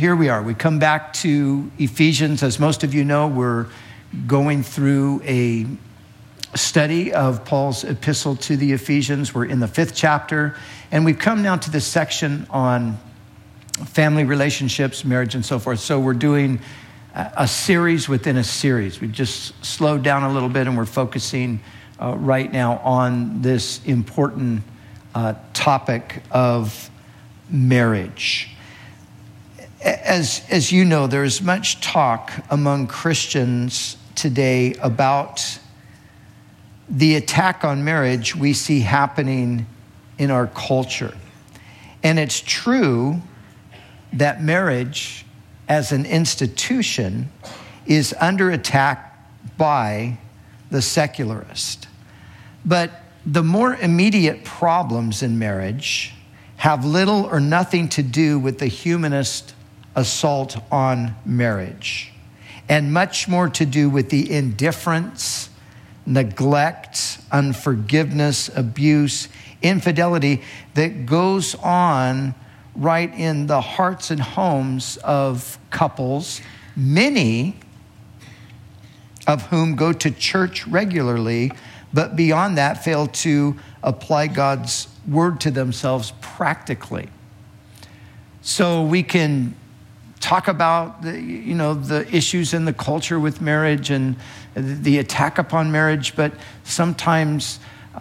here we are. We come back to Ephesians. As most of you know, we're going through a study of Paul's epistle to the Ephesians. We're in the 5th chapter, and we've come now to this section on family relationships, marriage, and so forth. So we're doing a series within a series. We've just slowed down a little bit, and we're focusing right now on this important topic of marriage. As you know, there's much talk among Christians today about the attack on marriage we see happening in our culture. And it's true that marriage as an institution is under attack by the secularist. But the more immediate problems in marriage have little or nothing to do with the humanist assault on marriage, and much more to do with the indifference, neglect, unforgiveness, abuse, infidelity that goes on right in the hearts and homes of couples, many of whom go to church regularly, but beyond that fail to apply God's word to themselves practically. So we can talk about the issues in the culture with marriage and the attack upon marriage, but sometimes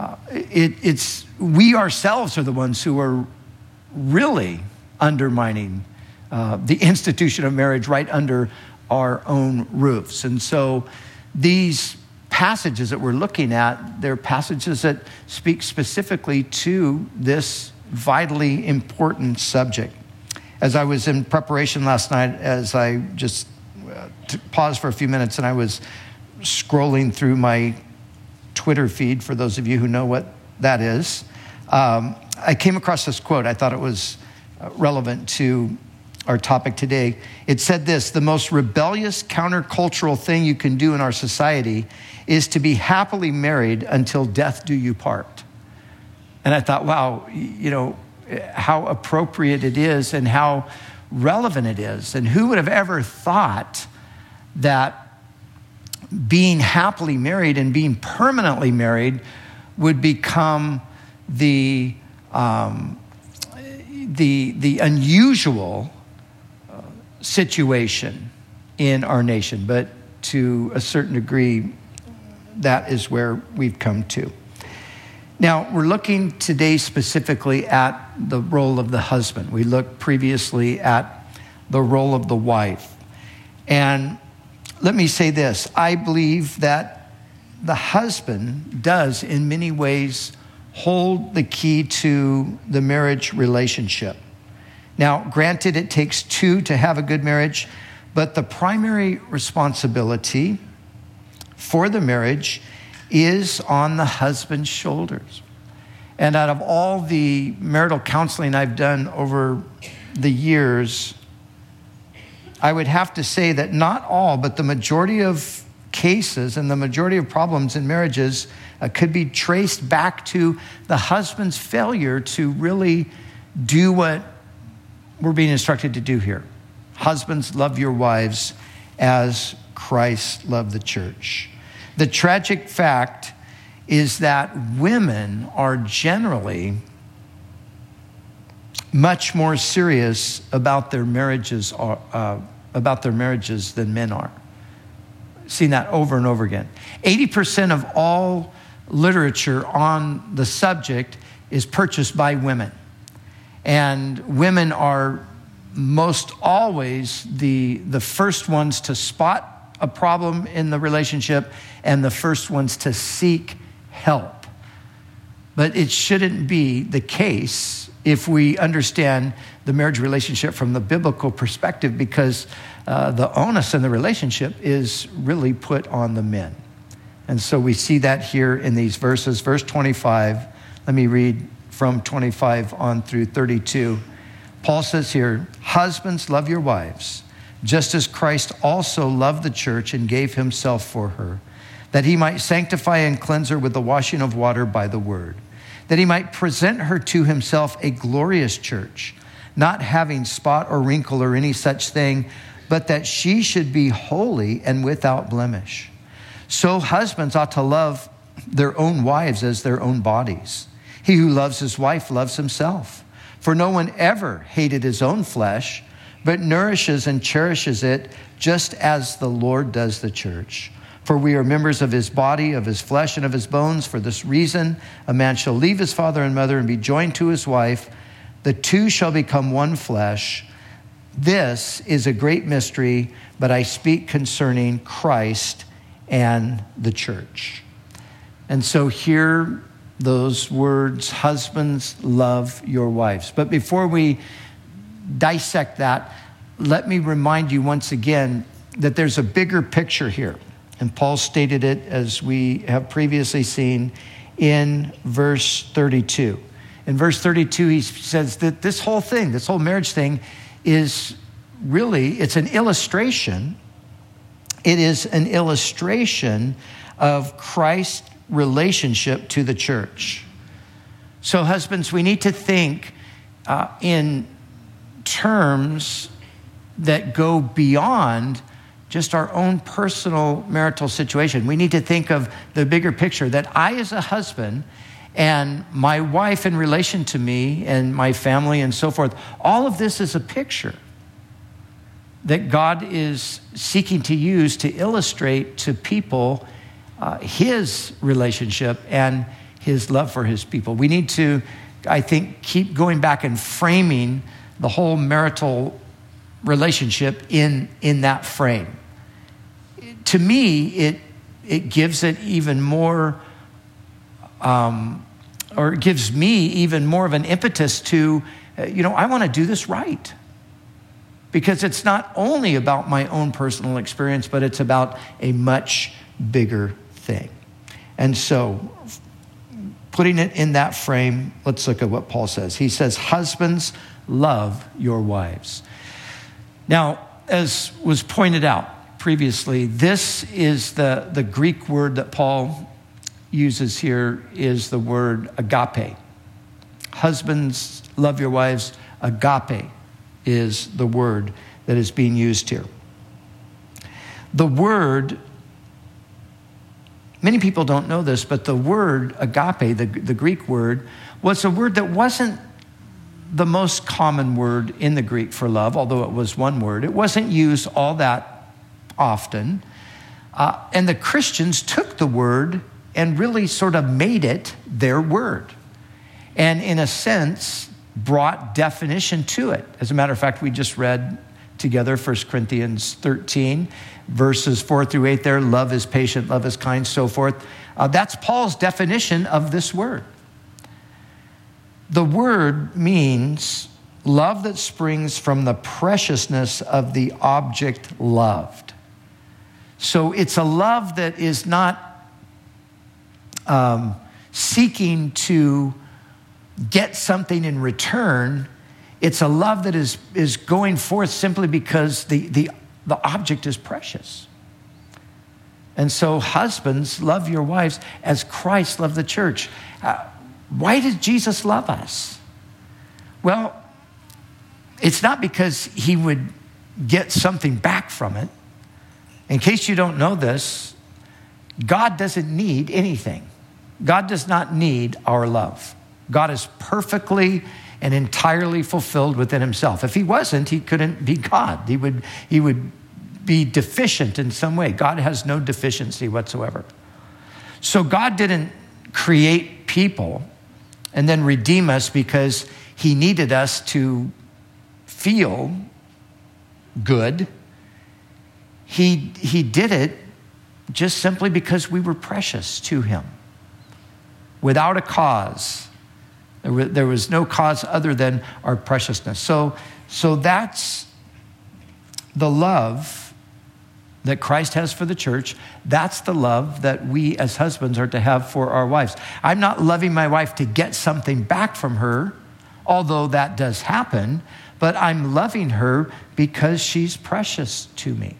it's we ourselves are the ones who are really undermining the institution of marriage right under our own roofs. And so these passages that we're looking at, they're passages that speak specifically to this vitally important subject. As I was in preparation last night, as I just paused for a few minutes and I was scrolling through my Twitter feed, for those of you who know what that is, I came across this quote. I thought it was relevant to our topic today. It said this: "The most rebellious countercultural thing you can do in our society is to be happily married until death do you part." And I thought, wow, how appropriate it is and how relevant it is. And who would have ever thought that being happily married and being permanently married would become the unusual situation in our nation. But to a certain degree, that is where we've come to. Now, we're looking today specifically at the role of the husband. We looked previously at the role of the wife. And let me say this: I believe that the husband does, in many ways, hold the key to the marriage relationship. Now, granted, it takes two to have a good marriage, but the primary responsibility for the marriage is on the husband's shoulders. And out of all the marital counseling I've done over the years, I would have to say that not all, but the majority of cases and the majority of problems in marriages could be traced back to the husband's failure to really do what we're being instructed to do here. Husbands, love your wives as Christ loved the church. The tragic fact is that women are generally much more serious about their marriages than men are. I've seen that over and over again. 80% of all literature on the subject is purchased by women. And women are most always the first ones to spot a problem in the relationship and the first ones to seek help. But it shouldn't be the case if we understand the marriage relationship from the biblical perspective, because the onus in the relationship is really put on the men. And so we see that here in these verses. Verse 25, let me read from 25 on through 32. Paul says here, "Husbands, love your wives, just as Christ also loved the church and gave himself for her, that he might sanctify and cleanse her with the washing of water by the word, that he might present her to himself a glorious church, not having spot or wrinkle or any such thing, but that she should be holy and without blemish. So husbands ought to love their own wives as their own bodies. He who loves his wife loves himself. For no one ever hated his own flesh, but nourishes and cherishes it, just as the Lord does the church. For we are members of his body, of his flesh, and of his bones. For this reason, a man shall leave his father and mother and be joined to his wife. The two shall become one flesh. This is a great mystery, but I speak concerning Christ and the church. And so here, those words, husbands, love your wives. But before we dissect that, let me remind you once again that there's a bigger picture here. And Paul stated it, as we have previously seen, in verse 32. In verse 32, he says that this whole thing, this whole marriage thing, is really, it's an illustration. It is an illustration of Christ's relationship to the church. So husbands, we need to think in terms that go beyond just our own personal marital situation. We need to think of the bigger picture, that I as a husband and my wife in relation to me and my family and so forth, all of this is a picture that God is seeking to use to illustrate to people his relationship and his love for his people. We need to, I think, keep going back and framing the whole marital relationship in that frame. To me, it gives it even more, or it gives me even more of an impetus to, I want to do this right. Because it's not only about my own personal experience, but it's about a much bigger thing. And so, putting it in that frame, let's look at what Paul says. He says, husbands, love your wives. Now, as was pointed out previously, this is the Greek word that Paul uses here is the word agape. Husbands, love your wives. Agape is the word that is being used here. The word, many people don't know this, but the word agape, the Greek word, was a word that wasn't the most common word in the Greek for love, although it was one word. It wasn't used all that often. And the Christians took the word and really sort of made it their word. And in a sense, brought definition to it. As a matter of fact, we just read together 1 Corinthians 13, verses 4 through 8 there. Love is patient, love is kind, so forth. That's Paul's definition of this word. The word means love that springs from the preciousness of the object loved. So it's a love that is not seeking to get something in return. It's a love that is going forth simply because the object is precious. And so husbands, love your wives as Christ loved the church. Why did Jesus love us? Well, it's not because he would get something back from it. In case you don't know this, God doesn't need anything. God does not need our love. God is perfectly and entirely fulfilled within himself. If he wasn't, he couldn't be God. He would be deficient in some way. God has no deficiency whatsoever. So God didn't create people and then redeem us because he needed us to feel good. He did it just simply because we were precious to him. Without a cause. There was no cause other than our preciousness. So that's the love that Christ has for the church. That's the love that we as husbands are to have for our wives. I'm not loving my wife to get something back from her, although that does happen, but I'm loving her because she's precious to me.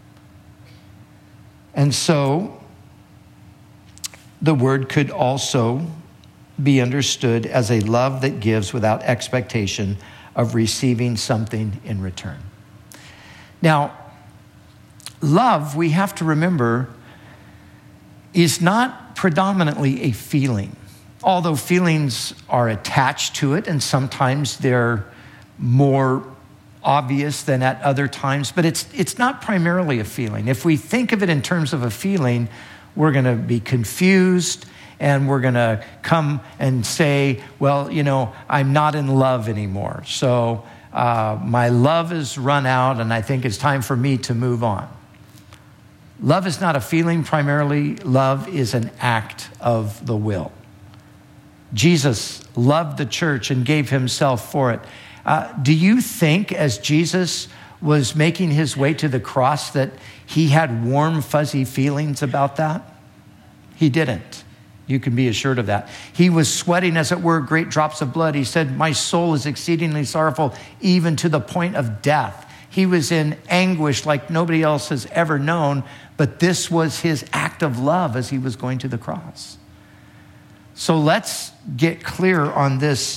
And so the word could also be understood as a love that gives without expectation of receiving something in return. Now, love, we have to remember, is not predominantly a feeling, although feelings are attached to it, and sometimes they're more obvious than at other times, but it's not primarily a feeling. If we think of it in terms of a feeling, we're going to be confused, and we're going to come and say, well, I'm not in love anymore. So my love is run out, and I think it's time for me to move on. Love is not a feeling primarily. Love is an act of the will. Jesus loved the church and gave himself for it. Do you think as Jesus was making his way to the cross that he had warm, fuzzy feelings about that? He didn't. You can be assured of that. He was sweating, as it were, great drops of blood. He said, my soul is exceedingly sorrowful, even to the point of death. He was in anguish like nobody else has ever known, but this was his act of love as he was going to the cross. So let's get clear on this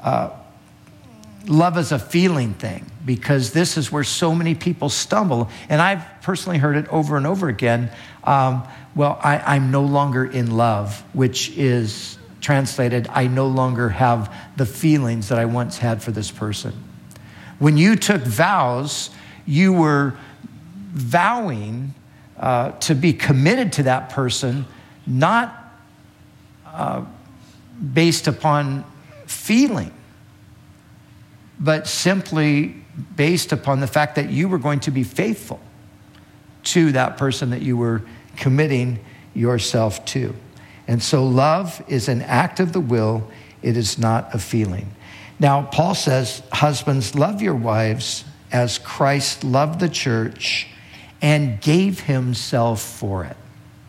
love as a feeling thing, because this is where so many people stumble. And I've personally heard it over and over again. I'm no longer in love, which is translated, I no longer have the feelings that I once had for this person. When you took vows, you were vowing to be committed to that person, not based upon feeling, but simply based upon the fact that you were going to be faithful to that person that you were committing yourself to. And so love is an act of the will. It is not a feeling. Now, Paul says, husbands, love your wives as Christ loved the church and gave himself for it.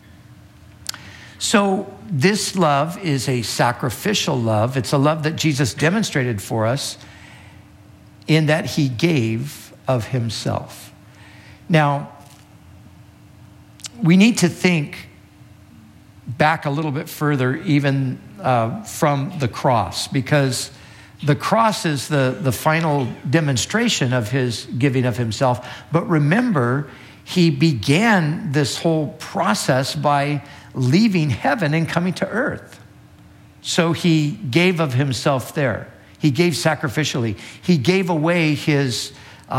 So this love is a sacrificial love. It's a love that Jesus demonstrated for us in that he gave of himself. Now, we need to think back a little bit further, even from the cross, because the cross is the final demonstration of his giving of himself. But remember, he began this whole process by leaving heaven and coming to earth. So he gave of himself there. He gave sacrificially. He gave away his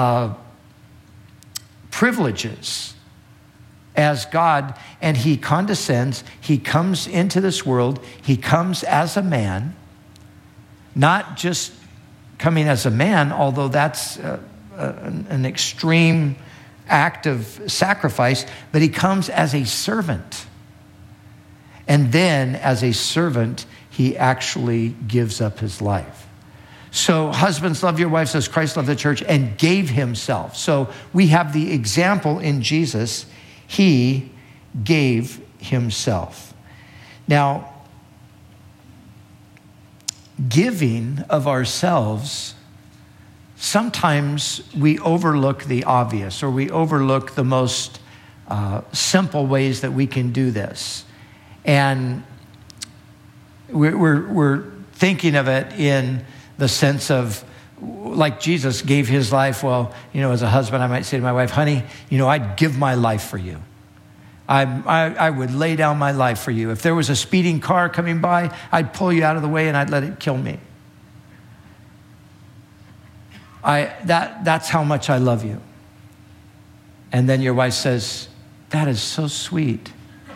privileges as God, and he condescends. He comes into this world. He comes as a man, not just coming as a man, although that's an extreme act of sacrifice, but he comes as a servant. And then as a servant, he actually gives up his life. So husbands, love your wives as Christ loved the church and gave himself. So we have the example in Jesus. He gave himself. Now, giving of ourselves, sometimes we overlook the obvious, or we overlook the most simple ways that we can do this. And we're thinking of it in the sense of, like Jesus gave his life. Well, as a husband, I might say to my wife, honey, I'd give my life for you. I would lay down my life for you. If there was a speeding car coming by, I'd pull you out of the way and I'd let it kill me. That's how much I love you. And then your wife says, that is so sweet.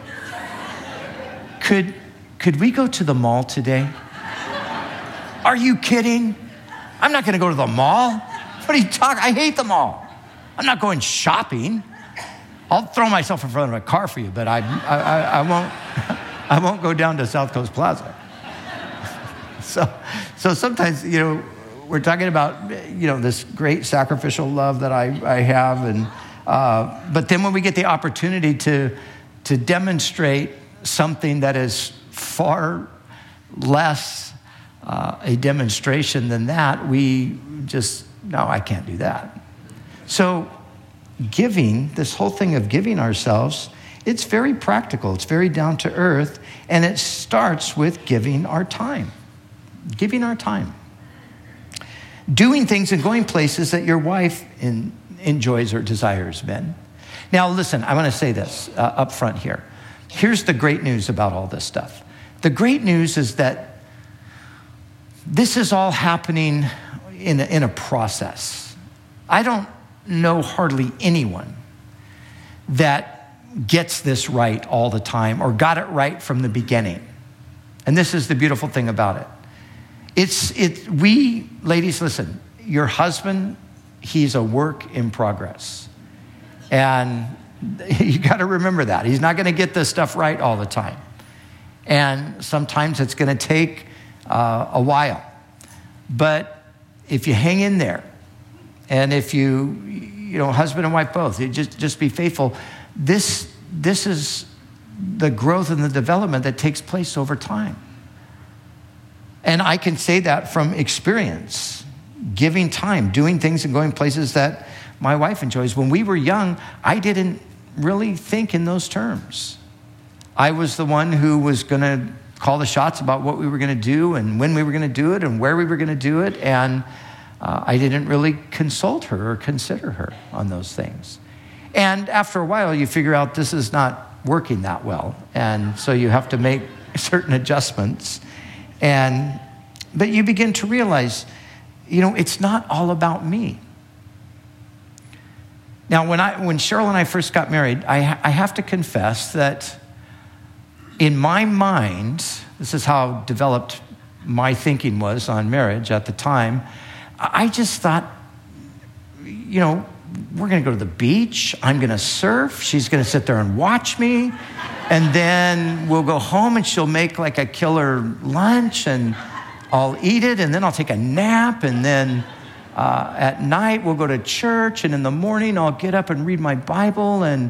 Could we go to the mall today? Are you kidding? I'm not going to go to the mall. What are you talking? I hate the mall. I'm not going shopping. I'll throw myself in front of a car for you, but I won't. I won't go down to South Coast Plaza. So sometimes we're talking about this great sacrificial love that I have, and but then when we get the opportunity to demonstrate something that is far less a demonstration than that, we just, no, I can't do that. So giving, this whole thing of giving ourselves, it's very practical. It's very down to earth. And it starts with giving our time. Giving our time. doing things and going places that your wife enjoys or desires, men. Now, listen, I want to say this up front here. Here's the great news about all this stuff. The great news is that this is all happening in a process. I don't know hardly anyone that gets this right all the time or got it right from the beginning. And this is the beautiful thing about it. We, ladies, listen, your husband, he's a work in progress. And you got to remember that. He's not going to get this stuff right all the time. And sometimes it's going to take a while. But if you hang in there, and if you know, husband and wife both, you just be faithful, this is the growth and the development that takes place over time. And I can say that from experience, giving time, doing things and going places that my wife enjoys. When we were young, I didn't really think in those terms. I was the one who was going to call the shots about what we were going to do and when we were going to do it and where we were going to do it. And I didn't really consult her or consider her on those things. And after a while, you figure out this is not working that well. And so you have to make certain adjustments. But you begin to realize, you know, it's not all about me. Now, when Cheryl and I first got married, I have to confess that in my mind, this is how developed my thinking was on marriage at the time, I just thought, you know, we're going to go to the beach. I'm going to surf. She's going to sit there and watch me. And then we'll go home and she'll make like a killer lunch and I'll eat it. And then I'll take a nap. And then at night we'll go to church. And in the morning I'll get up and read my Bible. And,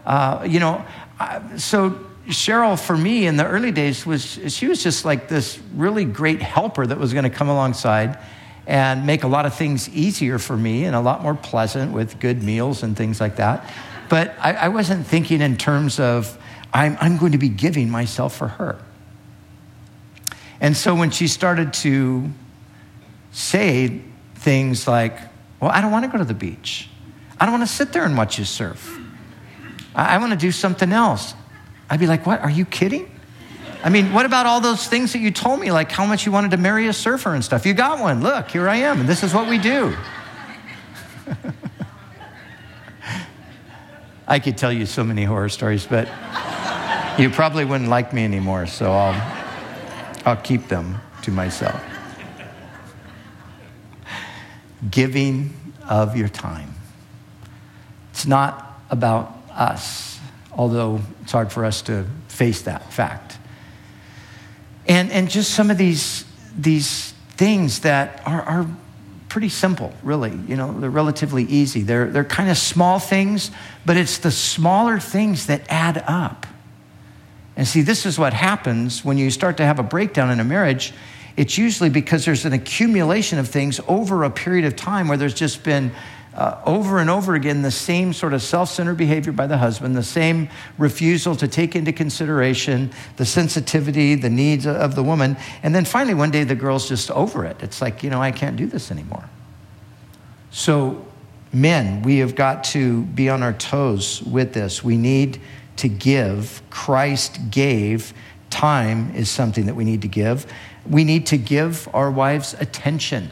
so Cheryl, for me in the early days, she was just like this really great helper that was going to come alongside and make a lot of things easier for me and a lot more pleasant with good meals and things like that. But I wasn't thinking in terms of, I'm going to be giving myself for her. And so when she started to say things like, well, I don't want to go to the beach. I don't want to sit there and watch you surf. I want to do something else. I'd be like, what? Are you kidding? I mean, what about all those things that you told me, like how much you wanted to marry a surfer and stuff? You got one. Look, here I am, and this is what we do. I could tell you so many horror stories, but you probably wouldn't like me anymore, so I'll keep them to myself. Giving of your time. It's not about us, although it's hard for us to face that fact. And just some of these things that are pretty simple, really. You know, they're relatively easy. They're kind of small things, but it's the smaller things that add up. And see, this is what happens when you start to have a breakdown in a marriage. It's usually because there's an accumulation of things over a period of time where there's just been over and over again the same sort of self-centered behavior by the husband, the same refusal to take into consideration the sensitivity, the needs of the woman. And then finally one day the girl's just over it. It's like, I can't do this anymore. So men, we have got to be on our toes with this. We need to give. Christ gave. Time is something that we need to give. We need to give our wives attention.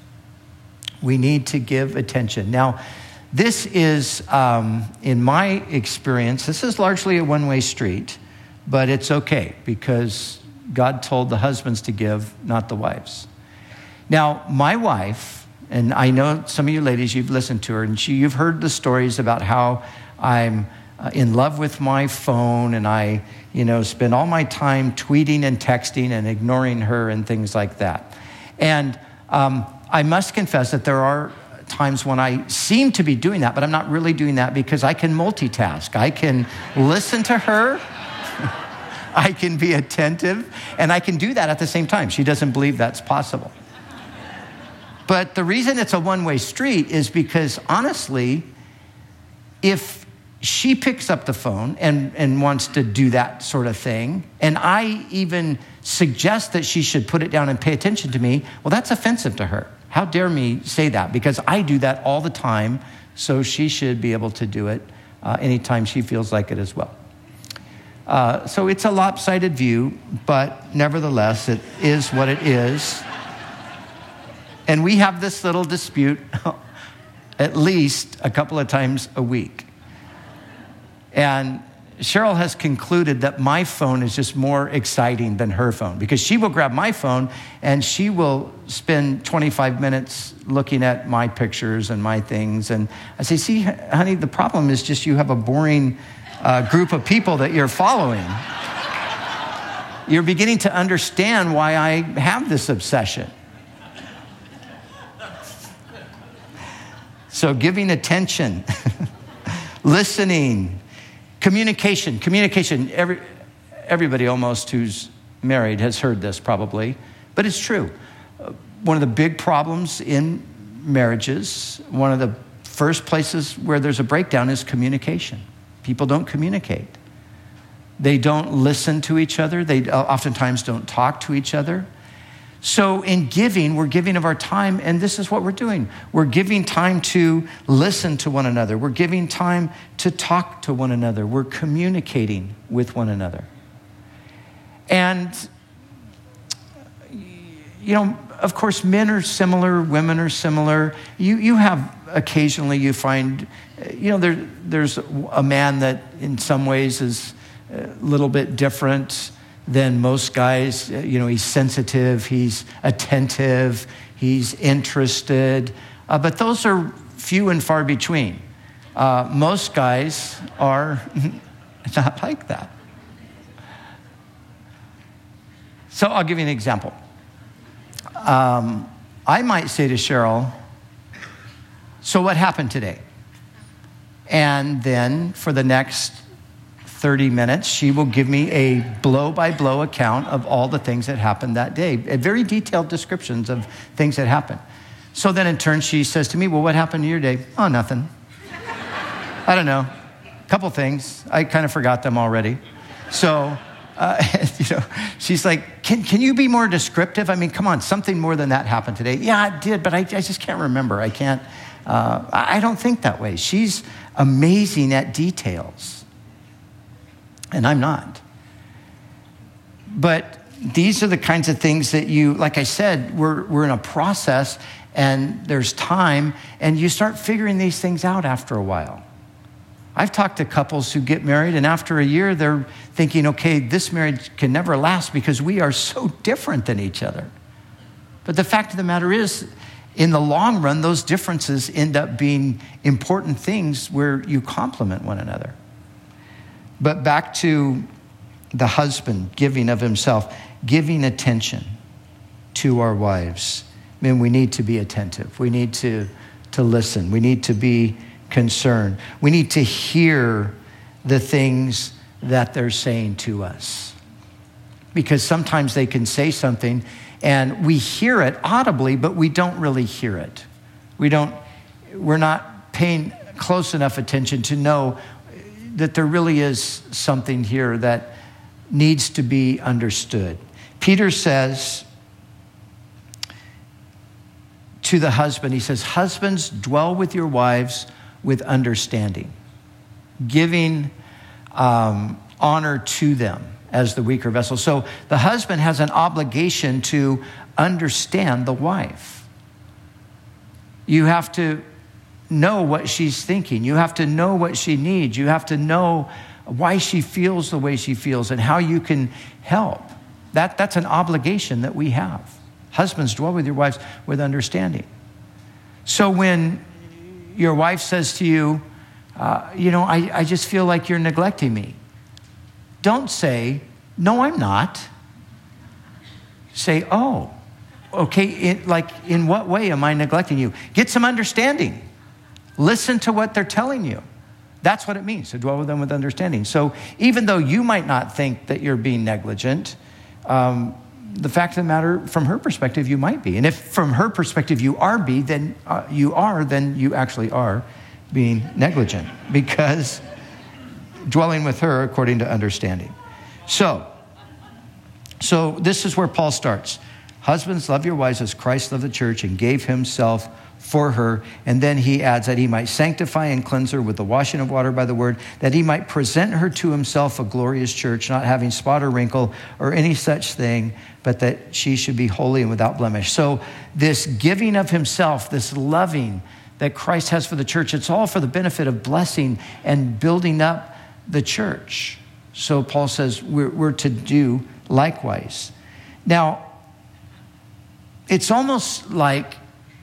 We need to give attention. Now, this is, in my experience, this is largely a one-way street, but it's okay because God told the husbands to give, not the wives. Now, my wife, and I know some of you ladies, you've listened to her, and you've heard the stories about how I'm in love with my phone and I, spend all my time tweeting and texting and ignoring her and things like that. And I must confess that there are times when I seem to be doing that, but I'm not really doing that because I can multitask. I can listen to her, I can be attentive, and I can do that at the same time. She doesn't believe that's possible. But the reason it's a one-way street is because, honestly, if she picks up the phone and wants to do that sort of thing, and I even suggest that she should put it down and pay attention to me, well, that's offensive to her. How dare me say that? Because I do that all the time, so she should be able to do it anytime she feels like it as well. So it's a lopsided view, but nevertheless, it is what it is. And we have this little dispute at least a couple of times a week. And Cheryl has concluded that my phone is just more exciting than her phone, because she will grab my phone and she will spend 25 minutes looking at my pictures and my things. And I say, see, honey, the problem is just you have a boring group of people that you're following. You're beginning to understand why I have this obsession. So giving attention, listening, communication. Everybody almost who's married has heard this probably, but it's true. One of the big problems in marriages, one of the first places where there's a breakdown is communication. People don't communicate. They don't listen to each other. They oftentimes don't talk to each other. So in giving, we're giving of our time, and this is what we're doing. We're giving time to listen to one another. We're giving time to talk to one another. We're communicating with one another. And, of course, men are similar, women are similar. You have occasionally, you find, there's a man that in some ways is a little bit different than most guys. He's sensitive, he's attentive, he's interested. But those are few and far between. Most guys are not like that. So I'll give you an example. I might say to Cheryl, so what happened today? And then for the next 30 minutes, she will give me a blow-by-blow account of all the things that happened that day, very detailed descriptions of things that happened. So then in turn, she says to me, well, what happened to your day? Oh, nothing. I don't know. A couple things. I kind of forgot them already. So, she's like, can you be more descriptive? I mean, come on, something more than that happened today. Yeah, it did, but I just can't remember. I can't. I don't think that way. She's amazing at details. And I'm not. But these are the kinds of things that like I said, we're in a process and there's time and you start figuring these things out after a while. I've talked to couples who get married and after a year, they're thinking, okay, this marriage can never last because we are so different than each other. But the fact of the matter is, in the long run, those differences end up being important things where you complement one another. But back to the husband giving of himself, giving attention to our wives. Men, we need to be attentive. We need to listen. We need to be concerned. We need to hear the things that they're saying to us. Because sometimes they can say something and we hear it audibly, but we don't really hear it. We're not paying close enough attention to know that there really is something here that needs to be understood. Peter says to the husband, he says, husbands, dwell with your wives with understanding, giving honor to them as the weaker vessel. So the husband has an obligation to understand the wife. You have to know what she's thinking. You have to know what she needs. You have to know why she feels the way she feels and how you can help. That's an obligation that we have. Husbands, dwell with your wives with understanding. So when your wife says to you, I just feel like you're neglecting me. Don't say, no, I'm not. Say, oh, okay, in what way am I neglecting you? Get some understanding. Listen to what they're telling you. That's what it means to dwell with them with understanding. So even though you might not think that you're being negligent, the fact of the matter, from her perspective, you might be. And if from her perspective you then you actually are being negligent, because dwelling with her according to understanding. So this is where Paul starts. Husbands, love your wives as Christ loved the church and gave himself for her. And then he adds that he might sanctify and cleanse her with the washing of water by the word, that he might present her to himself a glorious church, not having spot or wrinkle or any such thing, but that she should be holy and without blemish. So this giving of himself, this loving that Christ has for the church, it's all for the benefit of blessing and building up the church. So Paul says we're to do likewise. Now, it's almost like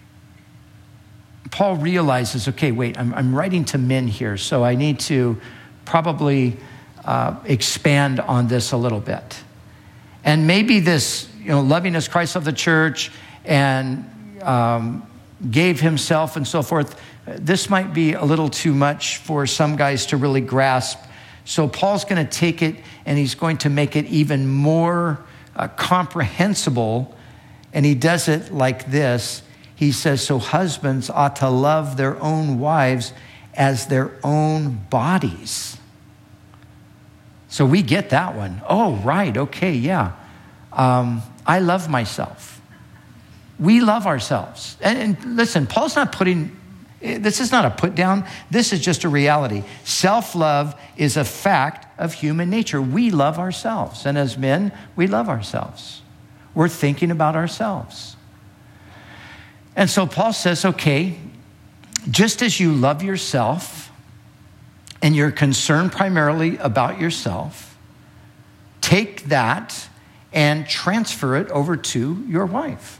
Paul realizes, okay, wait, I'm writing to men here, so I need to probably expand on this a little bit. And maybe this, loving as Christ of the church and gave himself and so forth, this might be a little too much for some guys to really grasp. So Paul's going to take it and he's going to make it even more comprehensible. And he does it like this. He says, so husbands ought to love their own wives as their own bodies. So we get that one. Oh, right. Okay. Yeah. I love myself. We love ourselves. And listen, Paul's not this is not a put down. This is just a reality. Self-love is a fact of human nature. We love ourselves. And as men, we love ourselves. We're thinking about ourselves. And so Paul says, okay, just as you love yourself and you're concerned primarily about yourself, take that and transfer it over to your wife.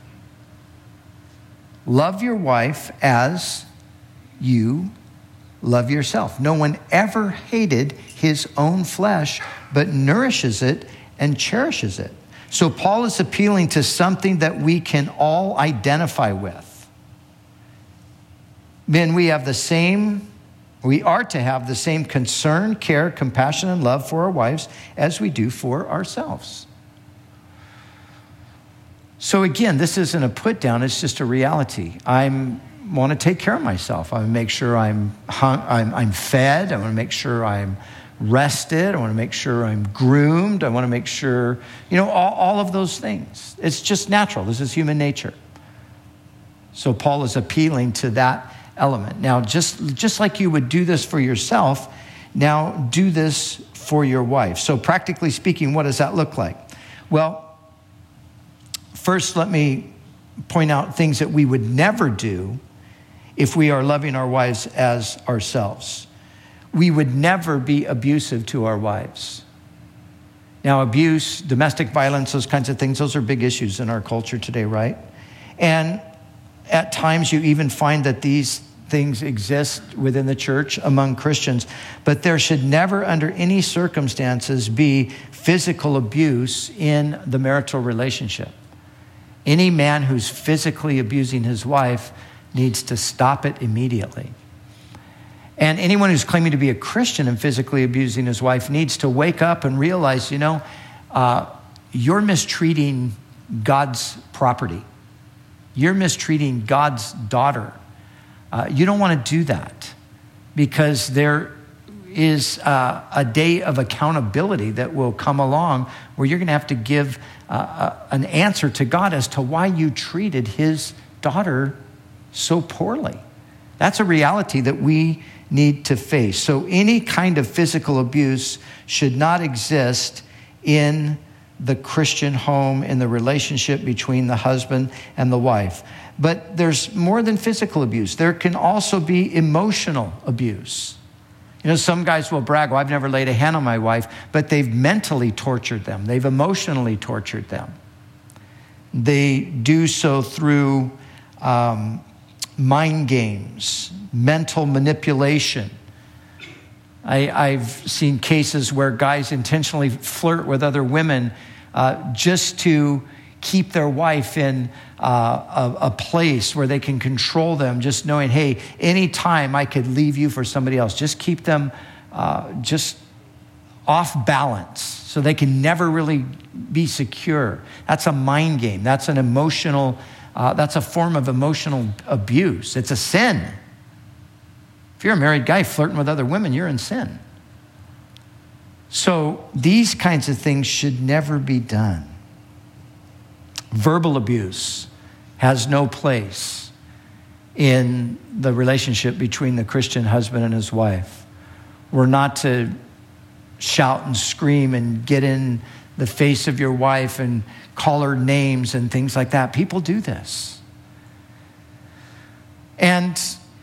Love your wife as you love yourself. No one ever hated his own flesh, but nourishes it and cherishes it. So Paul is appealing to something that we can all identify with. Men, we are to have the same concern, care, compassion, and love for our wives as we do for ourselves. So again, this isn't a put down, it's just a reality. I want to take care of myself. I want to make sure I'm fed. I want to make sure I'm rested. I want to make sure I'm groomed. I want to make sure, all of those things. It's just natural. This is human nature. So Paul is appealing to that element. Now, just like you would do this for yourself, now do this for your wife. So practically speaking, what does that look like? Well, first, let me point out things that we would never do if we are loving our wives as ourselves. We would never be abusive to our wives. Now, abuse, domestic violence, those kinds of things, those are big issues in our culture today, right? And at times you even find that these things exist within the church among Christians, but there should never, under any circumstances, be physical abuse in the marital relationship. Any man who's physically abusing his wife needs to stop it immediately. And anyone who's claiming to be a Christian and physically abusing his wife needs to wake up and realize, you're mistreating God's property. You're mistreating God's daughter. You don't want to do that because there is a day of accountability that will come along where you're going to have to give an answer to God as to why you treated his daughter so poorly. That's a reality that we need to face. So any kind of physical abuse should not exist in the Christian home, in the relationship between the husband and the wife. But there's more than physical abuse. There can also be emotional abuse. Some guys will brag, well, I've never laid a hand on my wife, but they've mentally tortured them. They've emotionally tortured them. They do so through mind games, mental manipulation. I've seen cases where guys intentionally flirt with other women just to keep their wife in a place where they can control them, just knowing, hey, anytime I could leave you for somebody else, just keep them just off balance so they can never really be secure. That's a mind game. That's an emotional, that's a form of emotional abuse. It's a sin. If you're a married guy flirting with other women, you're in sin. So these kinds of things should never be done. Verbal abuse has no place in the relationship between the Christian husband and his wife. We're not to shout and scream and get in the face of your wife and call her names and things like that. People do this. And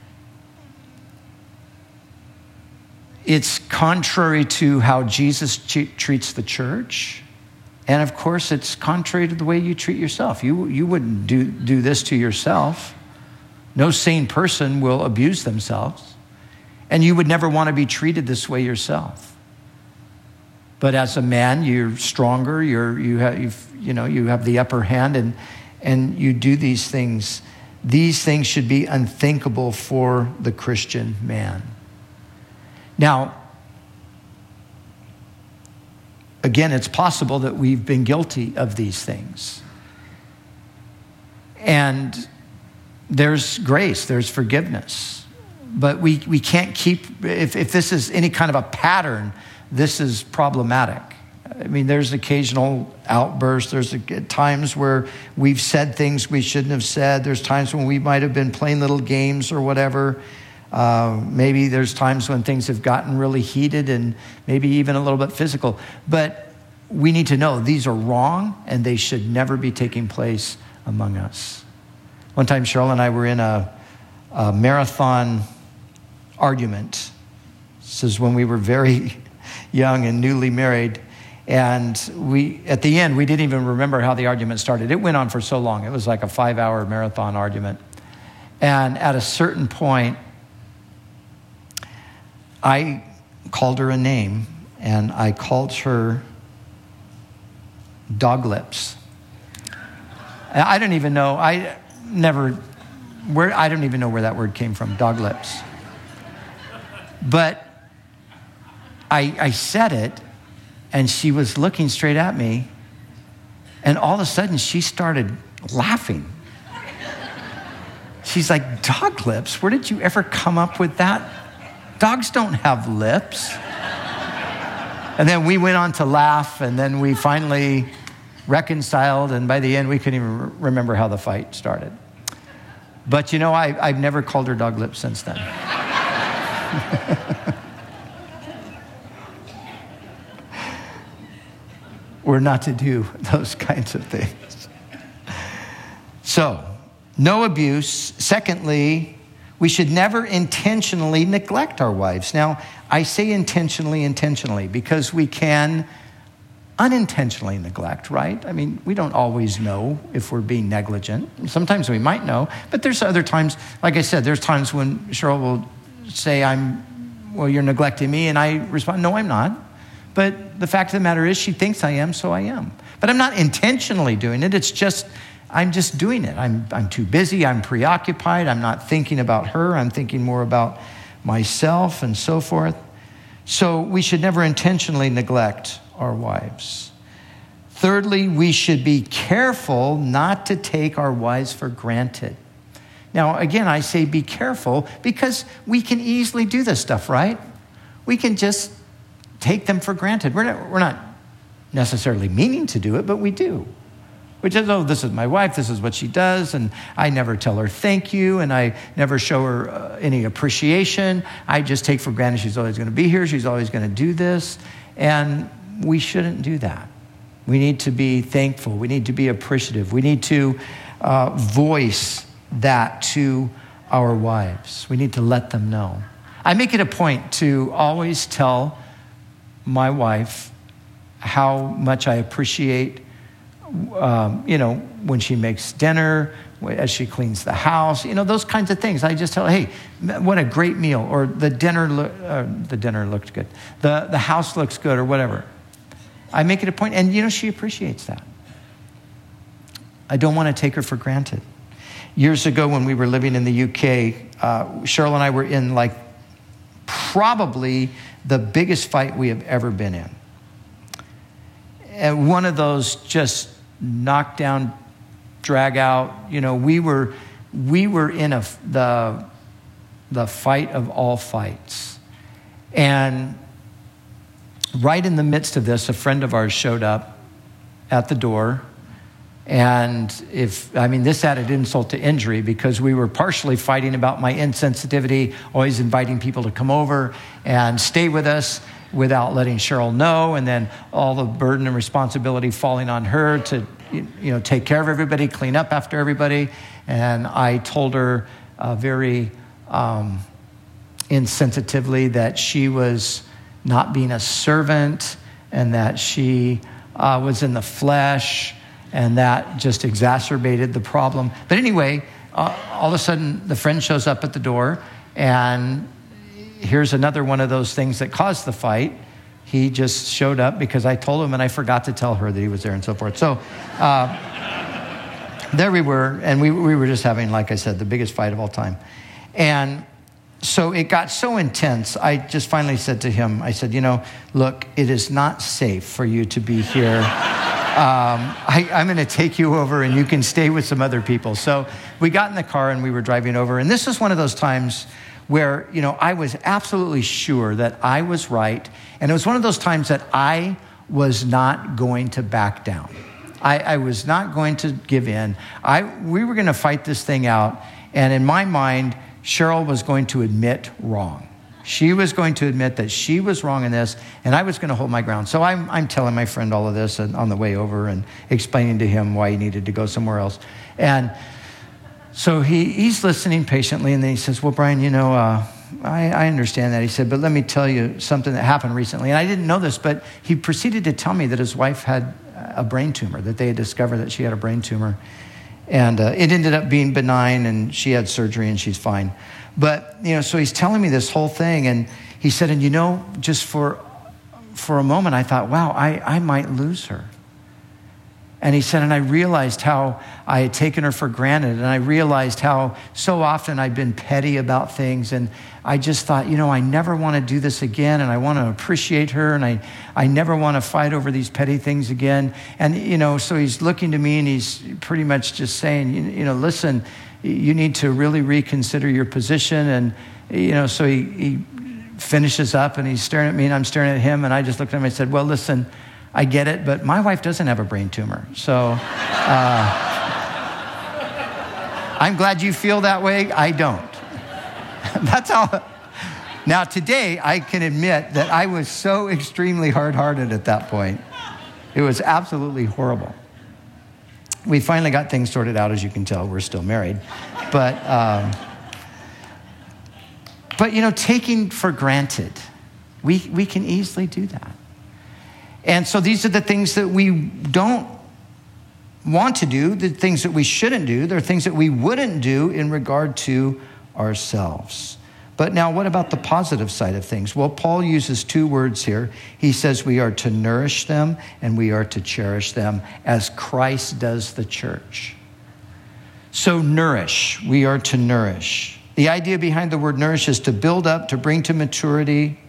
it's contrary to how Jesus treats the church. And of course, it's contrary to the way you treat yourself. You wouldn't do this to yourself. No sane person will abuse themselves. And you would never want to be treated this way yourself. But as a man, you're stronger. You have the upper hand, and you do these things. These things should be unthinkable for the Christian man. Now, again, it's possible that we've been guilty of these things. And there's grace, there's forgiveness. But we can't keep, if this is any kind of a pattern, this is problematic. I mean, there's occasional outbursts. There's times where we've said things we shouldn't have said. There's times when we might have been playing little games or whatever. Maybe there's times when things have gotten really heated and maybe even a little bit physical. But we need to know these are wrong and they should never be taking place among us. One time, Cheryl and I were in a marathon argument. This is when we were very young and newly married. And at the end, we didn't even remember how the argument started. It went on for so long. It was like a 5-hour marathon argument. And at a certain point, I called her a name, and I called her dog lips. I don't even know. I don't even know where that word came from, dog lips. But I said it, and she was looking straight at me, and all of a sudden she started laughing. She's like, dog lips? Where did you ever come up with that? Dogs don't have lips. And then we went on to laugh, and then we finally reconciled, and by the end we couldn't even remember how the fight started. But you know, I've never called her dog lips since then. We're not to do those kinds of things. So, no abuse. Secondly, we should never intentionally neglect our wives. Now, I say intentionally because we can unintentionally neglect, right? I mean, we don't always know if we're being negligent. Sometimes we might know, but there's other times, like I said, there's times when Cheryl will say, well, you're neglecting me, and I respond, no, I'm not. But the fact of the matter is she thinks I am, so I am. But I'm not intentionally doing it. It's just, I'm just doing it. I'm too busy. I'm preoccupied. I'm not thinking about her. I'm thinking more about myself and so forth. So we should never intentionally neglect our wives. Thirdly, we should be careful not to take our wives for granted. Now, again, I say be careful because we can easily do this stuff, right? We can just take them for granted. We're not necessarily meaning to do it, but we do. We just, oh, this is my wife, this is what she does, and I never tell her thank you, and I never show her any appreciation. I just take for granted she's always going to be here, she's always going to do this, and we shouldn't do that. We need to be thankful. We need to be appreciative. We need to voice that to our wives. We need to let them know. I make it a point to always tell my wife how much I appreciate, when she makes dinner, as she cleans the house, those kinds of things. I just tell her, hey, what a great meal, or the dinner looked good, the house looks good, or whatever. I make it a point, and she appreciates that. I don't want to take her for granted. Years ago, when we were living in the UK, Cheryl and I were in probably the biggest fight we have ever been in. And one of those just knock down, drag out. We were in the fight of all fights. And right in the midst of this, a friend of ours showed up at the door, And this added insult to injury because we were partially fighting about my insensitivity, always inviting people to come over and stay with us without letting Cheryl know, and then all the burden and responsibility falling on her to, take care of everybody, clean up after everybody. And I told her very insensitively that she was not being a servant and that she was in the flesh, and that just exacerbated the problem. But anyway, all of a sudden, the friend shows up at the door, and here's another one of those things that caused the fight. He just showed up because I told him, and I forgot to tell her that he was there and so forth. So there we were, and we were just having, like I said, the biggest fight of all time. And so it got so intense, I just finally said to him, I said, look, it is not safe for you to be here. I'm going to take you over and you can stay with some other people. So we got in the car and we were driving over. And this was one of those times where, I was absolutely sure that I was right. And it was one of those times that I was not going to back down. I was not going to give in. We were going to fight this thing out. And in my mind, Cheryl was going to admit wrong. She was going to admit that she was wrong in this, and I was going to hold my ground. So I'm telling my friend all of this on the way over and explaining to him why he needed to go somewhere else. And so he's listening patiently, and then he says, well, Brian, I understand that. He said, but let me tell you something that happened recently. And I didn't know this, but he proceeded to tell me that his wife had a brain tumor, that they had discovered that she had a brain tumor. And it ended up being benign, and she had surgery, and she's fine. But, so he's telling me this whole thing, and he said, and just for a moment, I thought, wow, I might lose her. And he said, and I realized how I had taken her for granted, and I realized how so often I'd been petty about things, and I just thought, I never want to do this again, and I want to appreciate her, and I never want to fight over these petty things again. And, so he's looking to me, and he's pretty much just saying, listen, you need to really reconsider your position. And, so he finishes up, and he's staring at me, and I'm staring at him, and I just looked at him and I said, well, listen, I get it, but my wife doesn't have a brain tumor. So I'm glad you feel that way. I don't. That's all. Now, today, I can admit that I was so extremely hard-hearted at that point. It was absolutely horrible. We finally got things sorted out, as you can tell. We're still married. But taking for granted, we can easily do that. And so these are the things that we don't want to do, the things that we shouldn't do. They're things that we wouldn't do in regard to ourselves. But now, what about the positive side of things? Well, Paul uses two words here. He says we are to nourish them and we are to cherish them as Christ does the church. So nourish, we are to nourish. The idea behind the word nourish is to build up, to bring to maturity.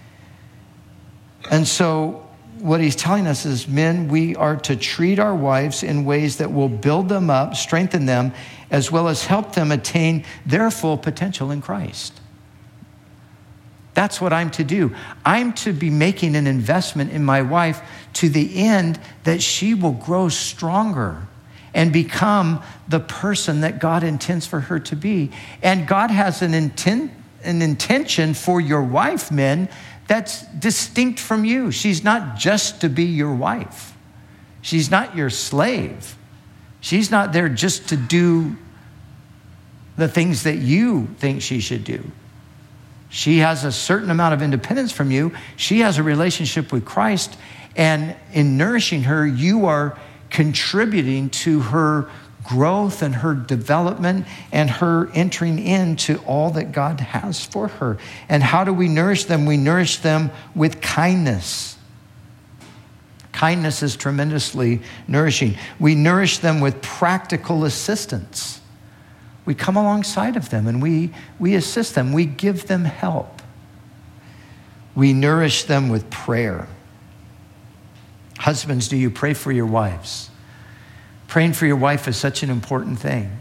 And so what he's telling us is, men, we are to treat our wives in ways that will build them up, strengthen them, as well as help them attain their full potential in Christ. That's what I'm to do. I'm to be making an investment in my wife to the end that she will grow stronger and become the person that God intends for her to be. And God has an intention for your wife, men, that's distinct from you. She's not just to be your wife. She's not your slave. She's not there just to do the things that you think she should do. She has a certain amount of independence from you. She has a relationship with Christ. And in nourishing her, you are contributing to her growth and her development and her entering into all that God has for her. And how do we nourish them? We nourish them with kindness. Kindness is tremendously nourishing. We nourish them with practical assistance. We come alongside of them and we assist them. We give them help. We nourish them with prayer. Husbands, do you pray for your wives? Praying for your wife is such an important thing.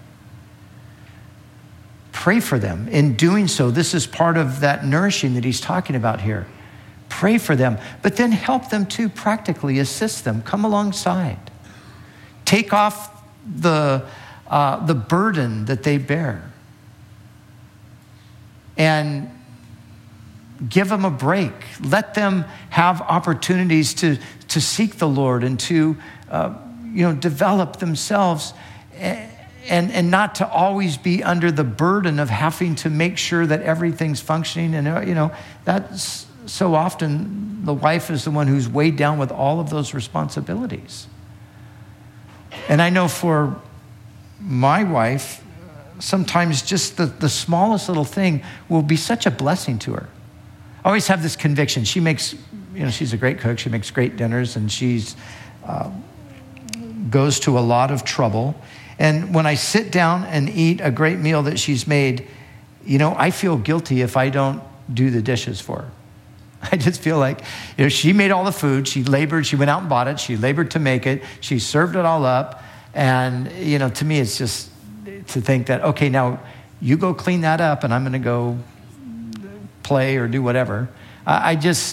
Pray for them. In doing so, this is part of that nourishing that he's talking about here. Pray for them, but then help them too, practically assist them. Come alongside. Take off the burden that they bear. And give them a break. Let them have opportunities to seek the Lord and to develop themselves, and not to always be under the burden of having to make sure that everything's functioning. And that's so often the wife is the one who's weighed down with all of those responsibilities. And I know for my wife, sometimes just the smallest little thing will be such a blessing to her. I always have this conviction. She makes, she's a great cook. She makes great dinners, and she's goes to a lot of trouble. And when I sit down and eat a great meal that she's made, I feel guilty if I don't do the dishes for her. I just feel like, she made all the food. She labored. She went out and bought it. She labored to make it. She served it all up. And, to me, it's just to think that, okay, now you go clean that up and I'm going to go play or do whatever. I just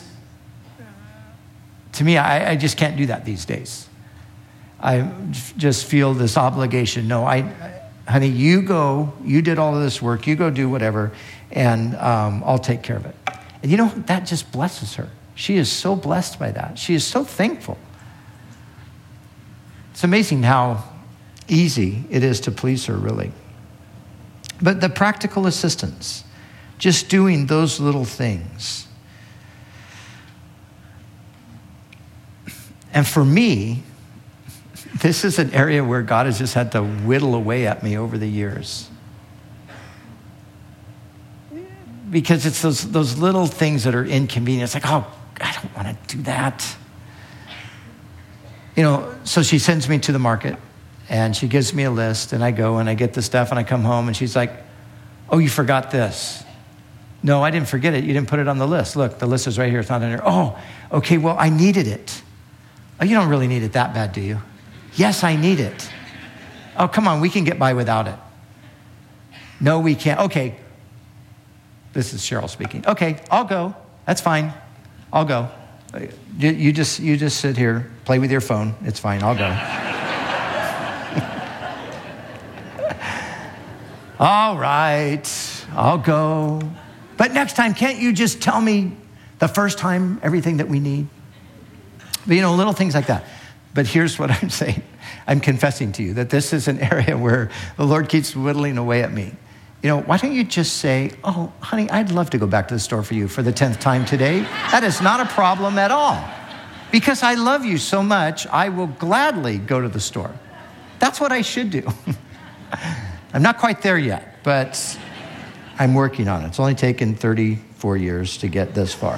can't do that these days. I just feel this obligation. No, honey, you go, you did all of this work, you go do whatever, and I'll take care of it. And that just blesses her. She is so blessed by that. She is so thankful. It's amazing how easy it is to please her, really. But the practical assistance, just doing those little things. And for me, this is an area where God has just had to whittle away at me over the years. Because it's those little things that are inconvenient. It's like, oh, I don't want to do that. So she sends me to the market, and she gives me a list, and I go and I get the stuff, and I come home, and she's like, oh, you forgot this. No, I didn't forget it. You didn't put it on the list. Look, the list is right here. It's not in here. Oh, okay, well, I needed it. Oh, you don't really need it that bad, do you? Yes, I need it. Oh, come on, we can get by without it. No, we can't. Okay. This is Cheryl speaking. Okay, I'll go. That's fine. I'll go. You just sit here, play with your phone. It's fine. I'll go. All right, I'll go. But next time, can't you just tell me the first time everything that we need? But little things like that. But here's what I'm saying. I'm confessing to you that this is an area where the Lord keeps whittling away at me. Why don't you just say, oh, honey, I'd love to go back to the store for you for the 10th time today. That is not a problem at all. Because I love you so much, I will gladly go to the store. That's what I should do. I'm not quite there yet, but I'm working on it. It's only taken 34 years to get this far.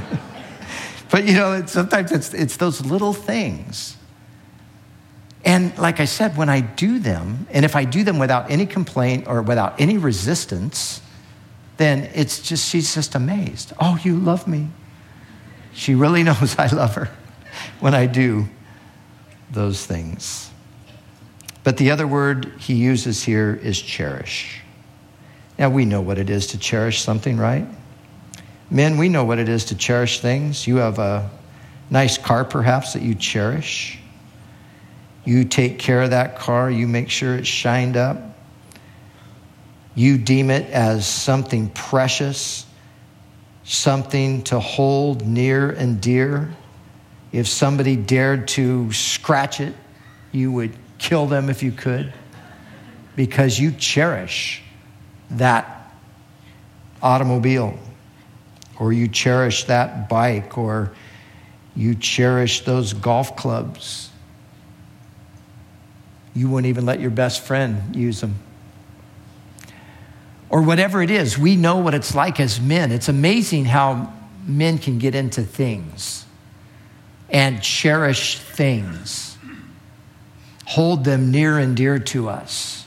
But, sometimes it's those little things. And like I said, when I do them, and if I do them without any complaint or without any resistance, then she's just amazed. Oh, you love me. She really knows I love her when I do those things. But the other word he uses here is cherish. Now, we know what it is to cherish something, right? Men, we know what it is to cherish things. You have a nice car, perhaps, that you cherish. You take care of that car. You make sure it's shined up. You deem it as something precious, something to hold near and dear. If somebody dared to scratch it, you would kill them if you could, because you cherish that automobile, or you cherish that bike, or you cherish those golf clubs. You wouldn't even let your best friend use them. Or whatever it is, we know what it's like as men. It's amazing how men can get into things and cherish things, hold them near and dear to us.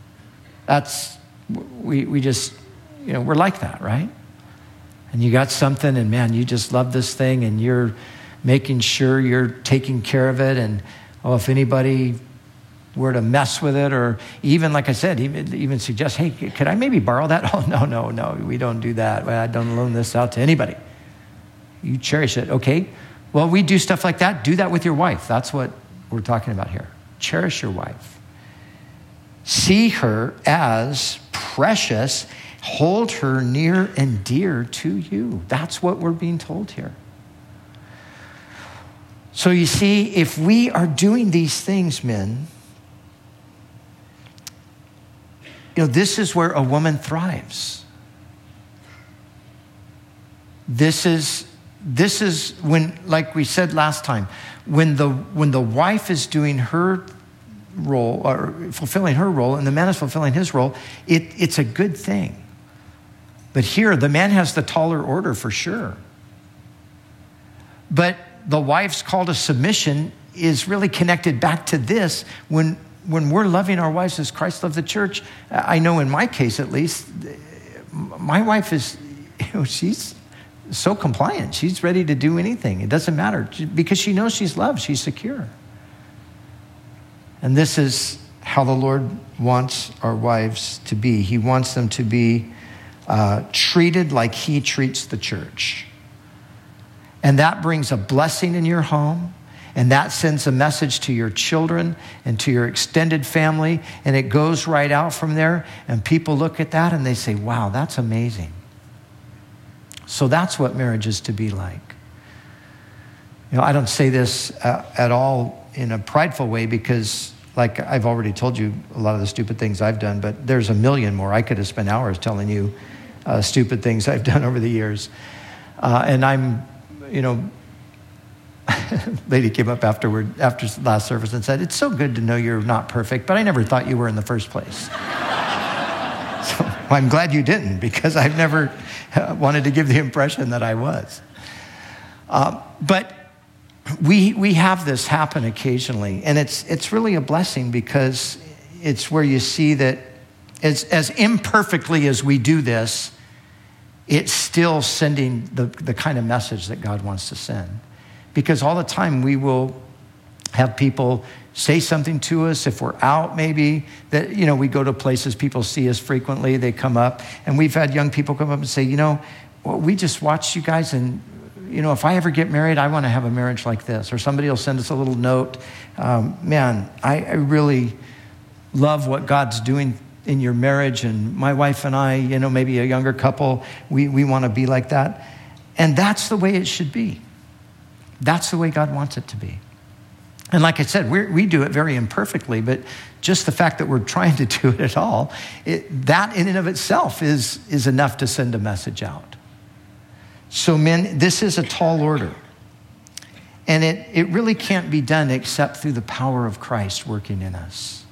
We just, we're like that, right? And you got something, and man, you just love this thing, and you're making sure you're taking care of it. And if anybody were to mess with it, or even, like I said, even suggest, hey, could I maybe borrow that? Oh, no, we don't do that. I don't loan this out to anybody. You cherish it. Okay, well, we do stuff like that. Do that with your wife. That's what we're talking about here. Cherish your wife. See her as precious. Hold her near and dear to you. That's what we're being told here. So you see, if we are doing these things, men, this is where a woman thrives. This is when, like we said last time, when the wife is doing her role or fulfilling her role and the man is fulfilling his role, it's a good thing. But here, the man has the taller order for sure. But the wife's call to submission is really connected back to this. When we're loving our wives as Christ loved the church, I know in my case at least, my wife is, she's so compliant. She's ready to do anything. It doesn't matter because she knows she's loved. She's secure. And this is how the Lord wants our wives to be. He wants them to be treated like he treats the church. And that brings a blessing in your home. And that sends a message to your children and to your extended family. And it goes right out from there. And people look at that and they say, wow, that's amazing. So that's what marriage is to be like. I don't say this at all in a prideful way because, like I've already told you a lot of the stupid things I've done, but there's a million more. I could have spent hours telling you stupid things I've done over the years. And I'm, lady came up after last service and said, it's so good to know you're not perfect, but I never thought you were in the first place. So I'm glad you didn't, because I've never wanted to give the impression that I was. But we have this happen occasionally, and it's really a blessing because it's where you see that as imperfectly as we do this, it's still sending the kind of message that God wants to send. Because all the time we will have people say something to us if we're out maybe, that, we go to places, people see us frequently, they come up, and we've had young people come up and say, we just watched you guys, and, if I ever get married, I want to have a marriage like this. Or somebody will send us a little note. Man, I really love what God's doing in your marriage, and my wife and I, maybe a younger couple, we want to be like that. And that's the way it should be. That's the way God wants it to be. And like I said, we do it very imperfectly, but just the fact that we're trying to do it at all, that in and of itself is enough to send a message out. So men, this is a tall order. And it really can't be done except through the power of Christ working in us.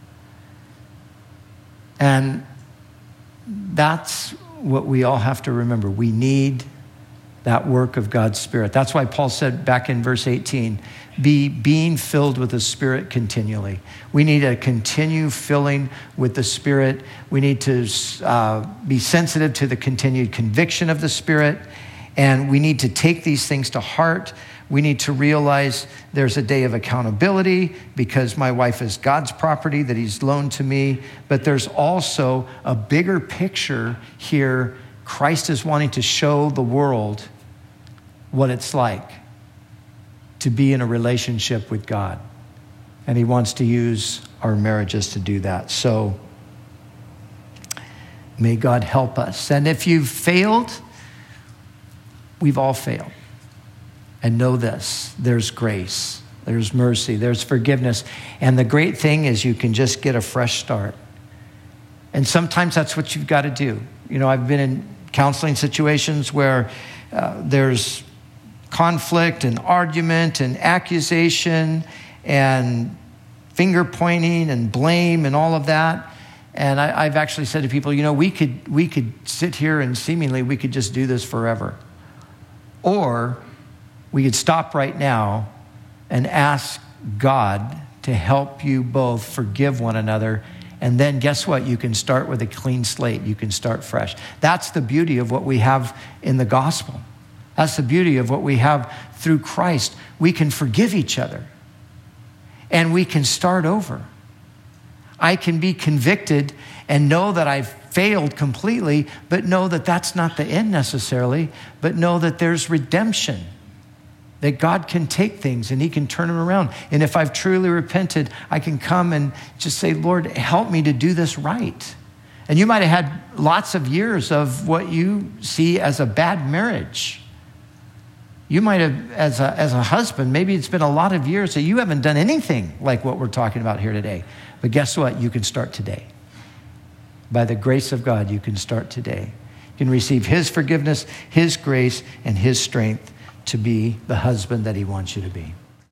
And that's what we all have to remember. We need that work of God's Spirit. That's why Paul said back in verse 18, being filled with the Spirit continually. We need to continue filling with the Spirit. We need to be sensitive to the continued conviction of the Spirit. And we need to take these things to heart. We need to realize there's a day of accountability because my wife is God's property that he's loaned to me. But there's also a bigger picture here. Christ is wanting to show the world what it's like to be in a relationship with God. And he wants to use our marriages to do that. So may God help us. And if you've failed, we've all failed. And know this, there's grace, there's mercy, there's forgiveness. And the great thing is you can just get a fresh start. And sometimes that's what you've got to do. I've been in counseling situations where there's conflict and argument and accusation and finger pointing and blame and all of that. And I've actually said to people, we could sit here and seemingly we could just do this forever. Or we could stop right now and ask God to help you both forgive one another. And then guess what? You can start with a clean slate. You can start fresh. That's the beauty of what we have in the gospel. That's the beauty of what we have through Christ. We can forgive each other. And we can start over. I can be convicted and know that I've failed completely, but know that that's not the end necessarily, but know that there's redemption. that God can take things and he can turn them around. And if I've truly repented, I can come and just say, Lord, help me to do this right. And you might have had lots of years of what you see as a bad marriage. You might have, as a husband, maybe it's been a lot of years that you haven't done anything like what we're talking about here today. But guess what? You can start today. By the grace of God, you can start today. You can receive his forgiveness, his grace, and his strength to be the husband that he wants you to be.